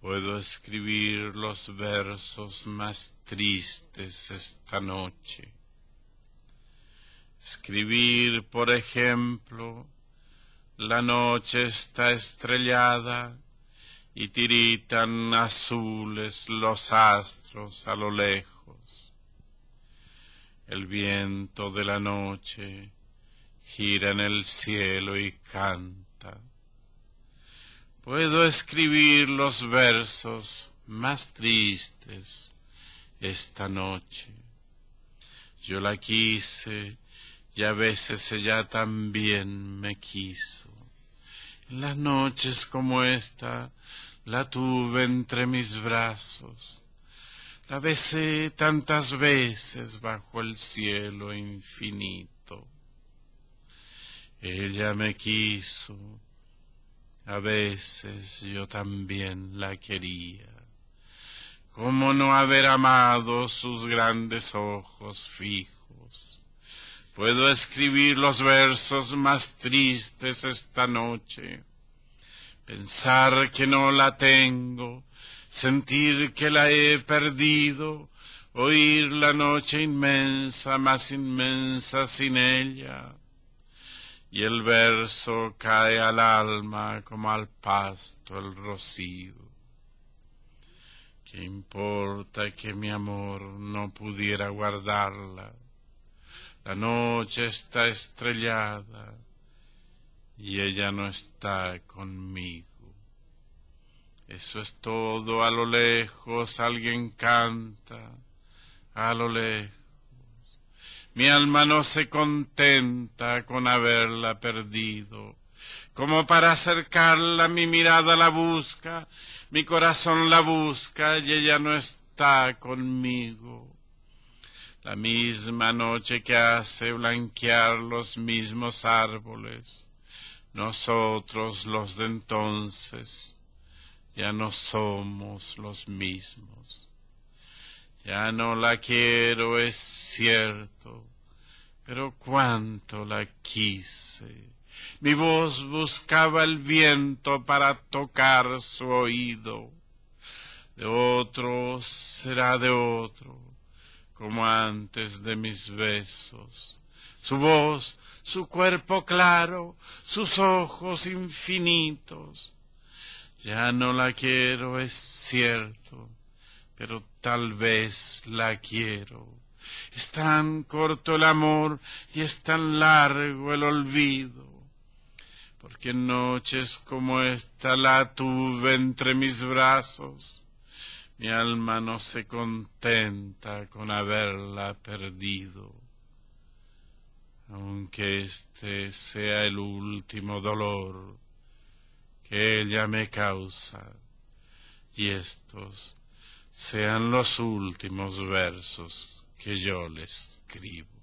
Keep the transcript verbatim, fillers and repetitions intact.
Puedo escribir los versos más tristes esta noche. Escribir, por ejemplo, la noche está estrellada y tiritan azules los astros a lo lejos. El viento de la noche gira en el cielo y canta. Puedo escribir los versos más tristes esta noche. Yo la quise y a veces ella también me quiso. En las noches como esta la tuve entre mis brazos. La besé tantas veces bajo el cielo infinito. Ella me quiso. A veces yo también la quería. ¿Cómo no haber amado sus grandes ojos fijos? Puedo escribir los versos más tristes esta noche. Pensar que no la tengo, sentir que la he perdido, oír la noche inmensa, más inmensa sin ella. Y el verso cae al alma como al pasto el rocío. ¿Qué importa que mi amor no pudiera guardarla? La noche está estrellada y ella no está conmigo. Eso es todo, a lo lejos alguien canta, a lo lejos. Mi alma no se contenta con haberla perdido. Como para acercarla mi mirada la busca, mi corazón la busca y ella no está conmigo. La misma noche que hace blanquear los mismos árboles, nosotros los de entonces ya no somos los mismos. Ya no la quiero, es cierto, pero cuánto la quise. Mi voz buscaba el viento para tocar su oído. De otro será de otro, como antes de mis besos. Su voz, su cuerpo claro, sus ojos infinitos. Ya no la quiero, es cierto, pero tal vez la quiero. Es tan corto el amor y es tan largo el olvido, porque en noches como esta la tuve entre mis brazos. Mi alma no se contenta con haberla perdido, aunque este sea el último dolor que ella me causa, y estos sean los últimos versos que yo le escribo.